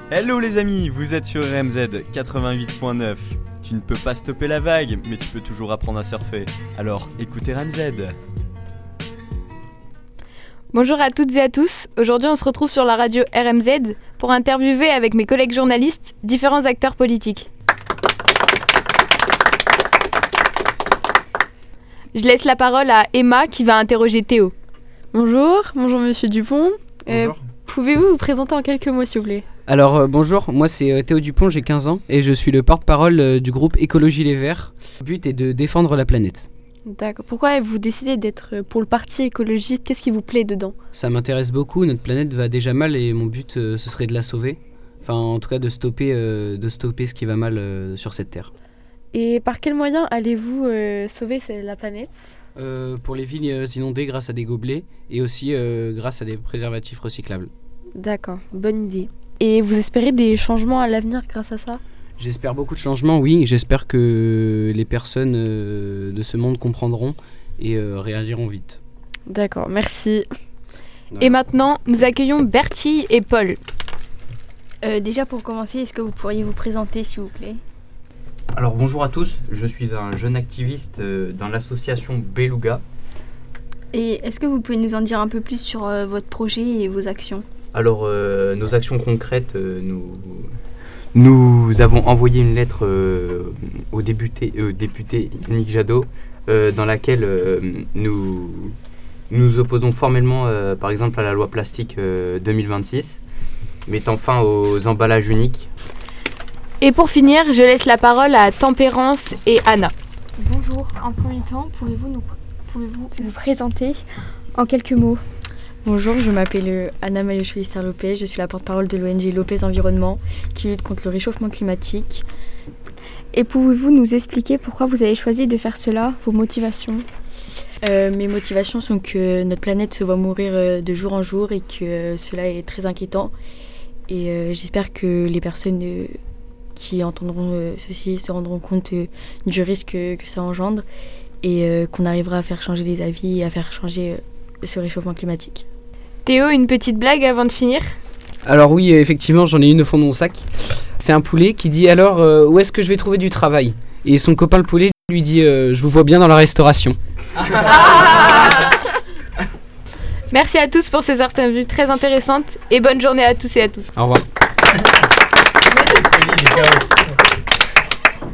Hello les amis, vous êtes sur RMZ 88.9. Tu ne peux pas stopper la vague, mais tu peux toujours apprendre à surfer. Alors écoutez RMZ. Bonjour à toutes et à tous. Aujourd'hui, on se retrouve sur la radio RMZ pour interviewer avec mes collègues journalistes différents acteurs politiques. Je laisse la parole à Emma qui va interroger Théo. Bonjour Monsieur Dupont. Bonjour. Pouvez-vous vous présenter en quelques mots s'il vous plaît ? Alors bonjour, moi c'est Théo Dupont, j'ai 15 ans et je suis le porte-parole du groupe Écologie Les Verts. Le but est de défendre la planète. D'accord. Pourquoi avez-vous décidé d'être pour le parti écologiste ? Qu'est-ce qui vous plaît dedans ? Ça m'intéresse beaucoup, notre planète va déjà mal et mon but ce serait de la sauver. Enfin en tout cas de stopper ce qui va mal sur cette terre. Et par quels moyens allez-vous sauver la planète ? Pour les villes inondées grâce à des gobelets et aussi grâce à des préservatifs recyclables. D'accord, bonne idée. Et vous espérez des changements à l'avenir grâce à ça ? J'espère beaucoup de changements, oui. J'espère que les personnes de ce monde comprendront et réagiront vite. D'accord, merci. Et maintenant, nous accueillons Bertie et Paul. Déjà pour commencer, est-ce que vous pourriez vous présenter s'il vous plaît ? Alors bonjour à tous, je suis un jeune activiste dans l'association Beluga. Et est-ce que vous pouvez nous en dire un peu plus sur votre projet et vos actions ? Alors nos actions concrètes, nous avons envoyé une lettre au député Yannick Jadot dans laquelle nous nous opposons formellement par exemple à la loi plastique 2026, mettant fin aux emballages uniques. Et pour finir, je laisse la parole à Tempérance et Anna. Bonjour, en premier temps, pouvez-vous vous présenter en quelques mots ? Bonjour, je m'appelle Anna Mayocho-Lister-Lopez, je suis la porte-parole de l'ONG Lopez Environnement qui lutte contre le réchauffement climatique. Et pouvez-vous nous expliquer pourquoi vous avez choisi de faire cela, vos motivations ? Mes motivations sont que notre planète se voit mourir de jour en jour et que cela est très inquiétant. Et j'espère que les personnes qui entendront ceci se rendront compte du risque que ça engendre et qu'on arrivera à faire changer les avis et à faire changer ce réchauffement climatique. Théo, une petite blague avant de finir ? Alors oui, effectivement, j'en ai une au fond de mon sac. C'est un poulet qui dit alors où est-ce que je vais trouver du travail ? Et son copain le poulet lui dit je vous vois bien dans la restauration. Merci à tous pour ces interviews très intéressantes et bonne journée à tous et à toutes. Au revoir.